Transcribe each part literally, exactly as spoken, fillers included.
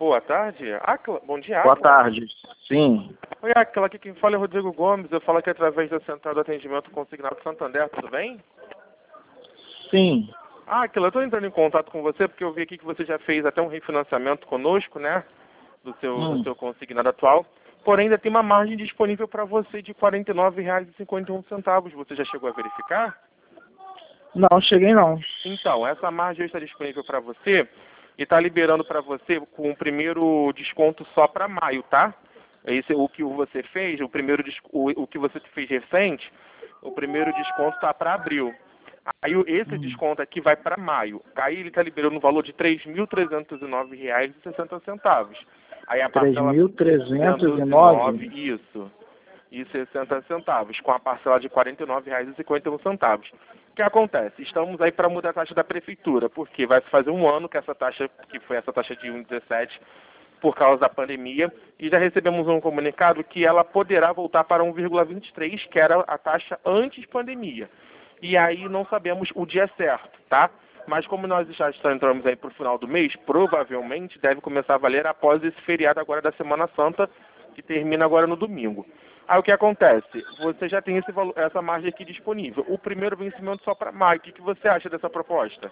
Boa tarde. Acla, bom dia, Boa Acla. tarde. Sim. Oi, Acla, aqui quem fala é Rodrigo Gomes. Eu falo aqui através da Central de Atendimento Consignado Santander, tudo bem? Sim. Ah, Acla, eu estou entrando em contato com você porque eu vi aqui que você já fez até um refinanciamento conosco, né? Do seu, Hum. do seu consignado atual. Porém, ainda tem uma margem disponível para você de quarenta e nove reais e cinquenta e um centavos. Você já chegou a verificar? Não, cheguei não. Então, essa margem está disponível para você e está liberando para você com o primeiro desconto só para maio, tá? Esse, o que você fez, o primeiro des- o, o que você fez recente, o primeiro desconto está para abril. Aí o- esse Hum. desconto aqui vai para maio. Aí ele está liberando no valor de três mil trezentos e nove reais e sessenta centavos. Aí a Três parcela mil trezentos e trezentos e nove. nove, isso, e sessenta centavos, com a parcela de quarenta e nove reais e cinquenta e um centavos. O que acontece? Estamos aí para mudar a taxa da prefeitura, porque vai se fazer um ano que essa taxa, que foi essa taxa de um vírgula dezessete, por causa da pandemia, e já recebemos um comunicado que ela poderá voltar para um vírgula vinte e três, que era a taxa antes pandemia. E aí não sabemos o dia certo, tá? Mas como nós já entramos aí para o final do mês, provavelmente deve começar a valer após esse feriado agora da Semana Santa, que termina agora no domingo. Aí o que acontece? Você já tem esse valor, essa margem aqui disponível. O primeiro vencimento só para maio. O que, que você acha dessa proposta?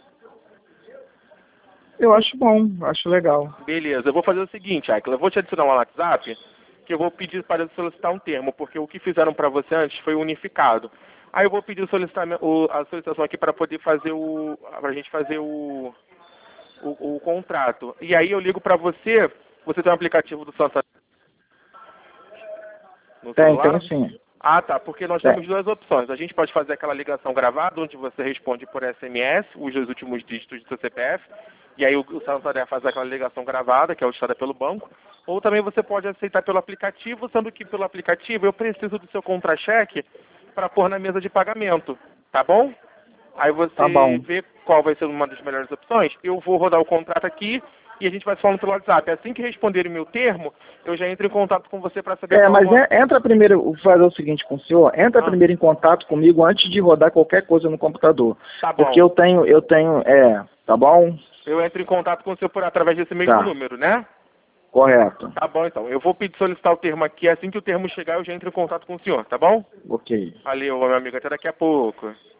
Eu acho bom, acho legal. Beleza, eu vou fazer o seguinte, Aikla, eu vou te adicionar um WhatsApp, que eu vou pedir para solicitar um termo, porque o que fizeram para você antes foi unificado. Aí eu vou pedir o solicitamento, o- a solicitação aqui para poder fazer o, para a gente fazer o, o, o contrato. E aí eu ligo para você, você tem um aplicativo do Santander no Tem, celular? tem sim. Ah, tá, porque nós Tem. temos duas opções. A gente pode fazer aquela ligação gravada, onde você responde por S M S, os dois últimos dígitos do seu C P F, e aí o, o Santander faz aquela ligação gravada, que é auditada pelo banco. Ou também você pode aceitar pelo aplicativo, sendo que pelo aplicativo eu preciso do seu contra-cheque para pôr na mesa de pagamento, tá bom? Aí Tá você bom. vê qual vai ser uma das melhores opções. Eu vou rodar o contrato aqui e a gente vai se falando pelo WhatsApp. Assim que responderem o meu termo, eu já entro em contato com você para saber É, qual... mas uma- en- entra primeiro, vou fazer o seguinte com o senhor, entra Ah, primeiro em contato comigo antes de rodar qualquer coisa no computador. tá Porque bom. eu tenho, eu tenho, é, tá bom? Eu entro em contato com o senhor por através desse mesmo Tá, número, né? correto. Tá bom, então. Eu vou pedir solicitar o termo aqui. Assim que o termo chegar, eu já entro em contato com o senhor, tá bom? Ok. Valeu, meu amigo. Até daqui a pouco.